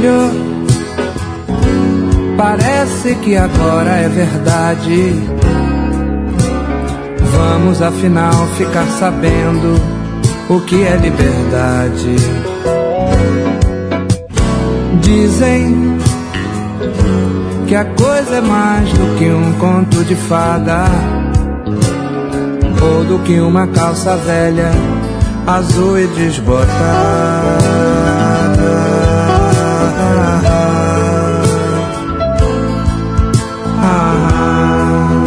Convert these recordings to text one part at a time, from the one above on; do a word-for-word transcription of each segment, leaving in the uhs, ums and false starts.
Filho, parece que agora é verdade. Vamos afinal ficar sabendo o que é liberdade. Dizem que a coisa é mais do que um conto de fada, ou do que uma calça velha, azul e desbotada. Ah.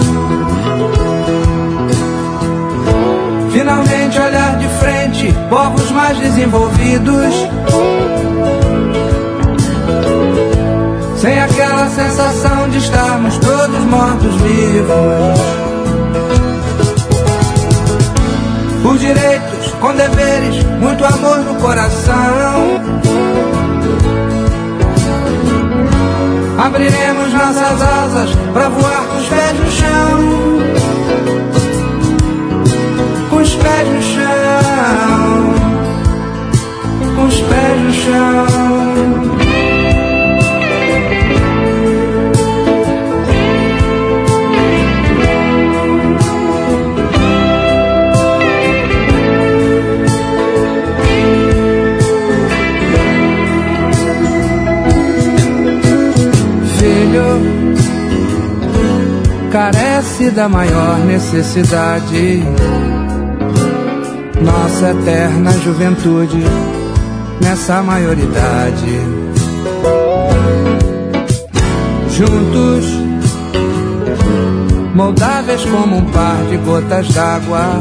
Finalmente olhar de frente povos mais desenvolvidos, sem aquela sensação de estarmos todos mortos-vivos. Por direitos, com deveres, muito amor no coração, abriremos nossas asas pra voar com os pés no chão. Com os pés no chão, com os pés no chão. Carece da maior necessidade, nossa eterna juventude nessa maioridade. Juntos, moldáveis como um par de gotas d'água,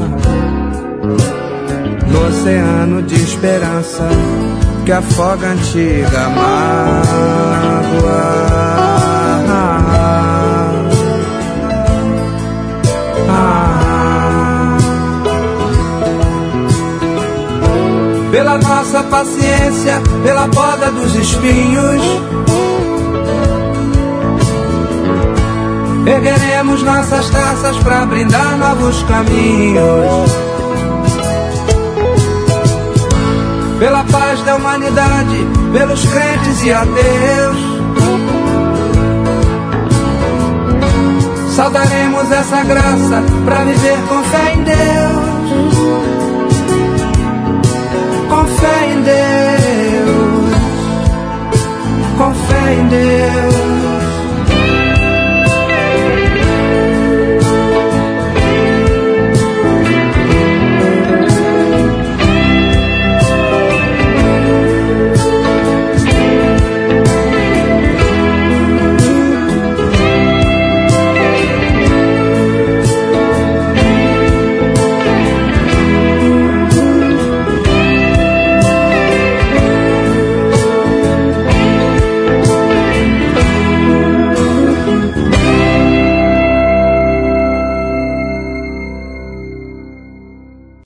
no oceano de esperança que afoga a antiga mágoa. Pela nossa paciência, pela poda dos espinhos, ergueremos nossas taças para brindar novos caminhos. Pela paz da humanidade, pelos crentes e ateus, saudaremos essa graça para viver com fé em Deus. Com fé em Deus.